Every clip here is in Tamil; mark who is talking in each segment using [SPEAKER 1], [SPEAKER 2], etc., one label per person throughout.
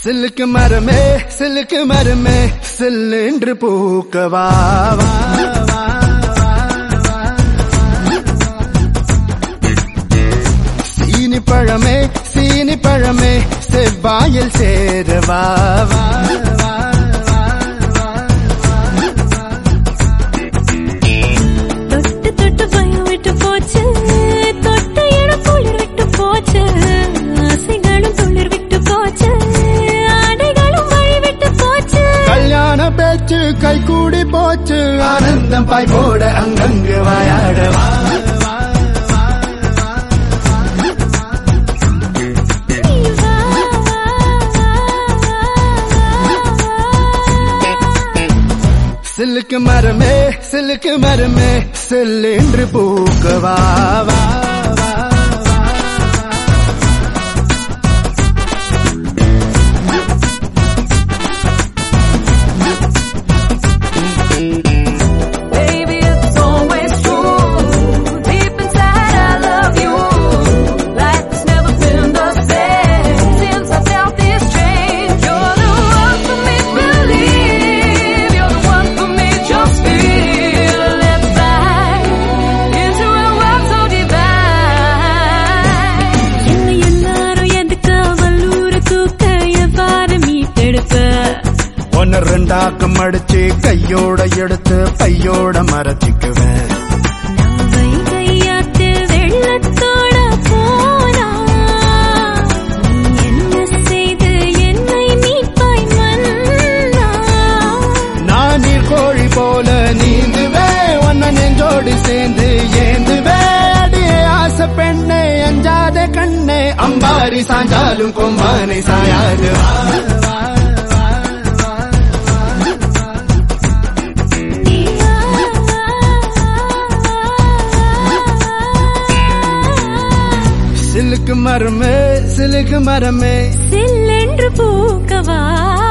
[SPEAKER 1] சிலுக்கு மரமே சில்லென்று பூக்கவா சீனி பழமே செவ்வாயில் சேரவா
[SPEAKER 2] தொட்டு தொட்டு பயம் விட்டு போச்சு தொட்டு இடம் குளிர் விட்டு போச்சு ஆசைகளும் துளிர் விட்டு போச்சு ஆடைகளும் வழி விட்டு போச்சு
[SPEAKER 1] கல்யாண பேச்சு கை கூடி போச்சு ஆனந்தம் பாய் போட அங்கங்கு வாயாடவா சிலுக்கு மரமே செல்லென்று பூக்கவா ஒன்னு ரெண்டாக்கம் அடிச்சு கையோட எடுத்து பையோட மறைச்சிக்குவேன்
[SPEAKER 2] கையாத்து வெள்ளத்தோட போனா என்ன செய்து என்னை மீட்பாய் மன்னா
[SPEAKER 1] நான் நீர் கோழி போல நீந்துவே ஒன்ன நெஞ்சோடு சேர்ந்து ஏந்துவே அடியே ஆசை பெண்ணே அஞ்சாத கண்ணே அம்பாரி சாஞ்சாலும் கொம்பானை சாயாது சிலுக்கு மரமே
[SPEAKER 2] சில்லென்று பூக்கவா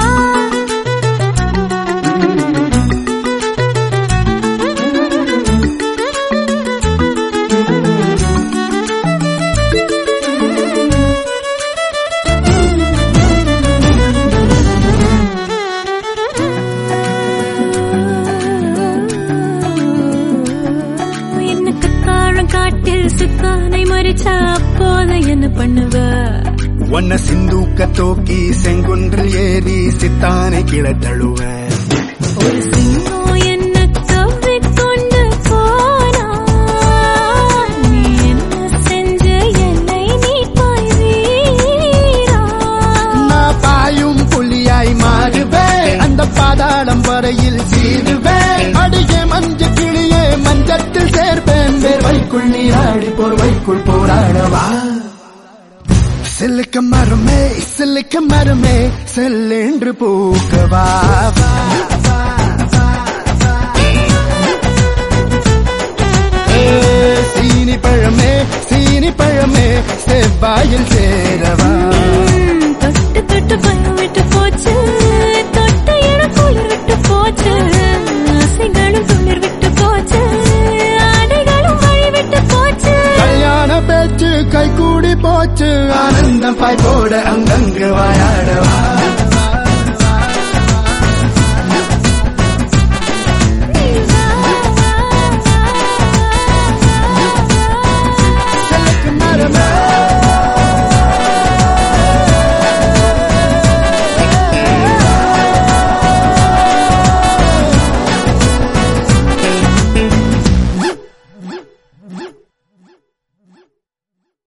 [SPEAKER 2] எனக்கு காலம் காட்டில் சுக்கானை மறிச்சா அப்போது என்ன பண்ணுவ
[SPEAKER 1] ஒன்ன சிந்தூக்க தூக்கி செங்குன்றில் ஏறி சித்தானை கிளத்தழுவேன்
[SPEAKER 2] ஒரு சிங்கம் என்ன கவ்விக்கொண்டு போனா நீ என்ன செஞ்ச என்னை மீட்பாய் வீரா
[SPEAKER 1] நான் பாயும் புலியாய் மாறுவேன் அந்த பாதாளம் வரையில் சீருவேன் அடியே மஞ்ச கிளியே மஞ்சத்தில் சேர்ப்பேன் வேர்வைக்குள் நீராடி போர்வைக்குள் போராடவா சிலுக்கு மரமே செல்லென்று பூக்கவா சீனி பழமே செவ்வாயில் சேரவா